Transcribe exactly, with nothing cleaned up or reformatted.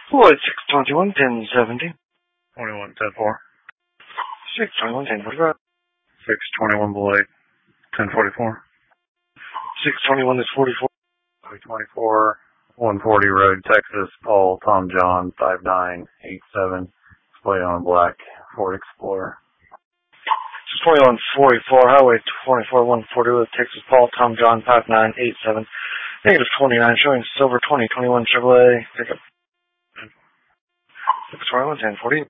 Floyd, six twenty-one, ten seventy. twenty-one, ten four. six twenty-one, ten forty-five. six twenty-one, Blake, ten forty-four. six twenty-one is forty-four. three twenty-four, one forty Road, Texas, Paul, Tom John, five nine eight seven. Display on black, Ford Explorer. six twenty-one, forty-four, Highway twenty-four, one forty with Texas, Paul, Tom John, five nine eight seven. Negative twenty-nine, showing silver twenty twenty-one Chevrolet pickup. six twenty-one, ten forty.